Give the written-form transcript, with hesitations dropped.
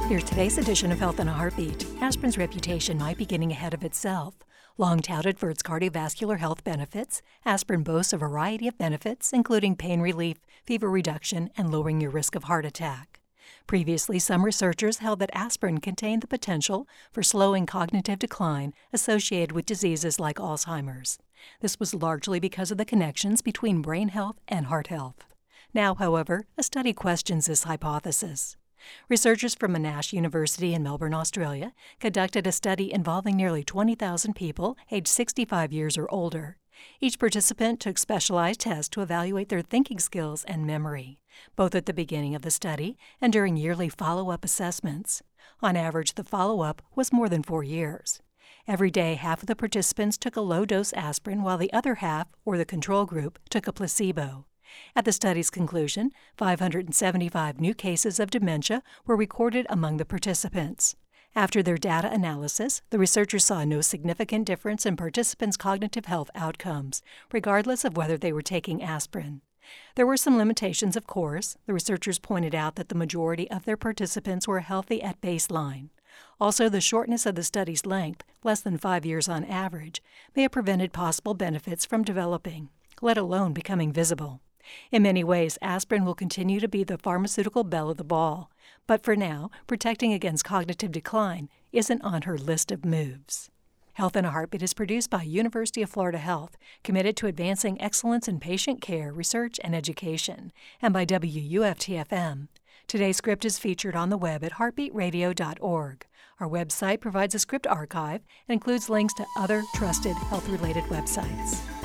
Here's today's edition of Health in a Heartbeat. Aspirin's reputation might be getting ahead of itself. Long touted for its cardiovascular health benefits, aspirin boasts a variety of benefits, including pain relief, fever reduction, and lowering your risk of heart attack. Previously, some researchers held that aspirin contained the potential for slowing cognitive decline associated with diseases like Alzheimer's. This was largely because of the connections between brain health and heart health. Now, however, a study questions this hypothesis. Researchers from Monash University in Melbourne, Australia, conducted a study involving nearly 20,000 people aged 65 years or older. Each participant took specialized tests to evaluate their thinking skills and memory, both at the beginning of the study and during yearly follow-up assessments. On average, the follow-up was more than 4 years. Every day, half of the participants took a low-dose aspirin while the other half, or the control group, took a placebo. At the study's conclusion, 575 new cases of dementia were recorded among the participants. After their data analysis, the researchers saw no significant difference in participants' cognitive health outcomes, regardless of whether they were taking aspirin. There were some limitations, of course. The researchers pointed out that the majority of their participants were healthy at baseline. Also, the shortness of the study's length, less than 5 years on average, may have prevented possible benefits from developing, let alone becoming visible. In many ways, aspirin will continue to be the pharmaceutical belle of the ball, but for now, protecting against cognitive decline isn't on her list of moves. Health in a Heartbeat is produced by University of Florida Health, committed to advancing excellence in patient care, research, and education, and by WUFT-FM. Today's script is featured on the web at heartbeatradio.org. Our website provides a script archive and includes links to other trusted health-related websites.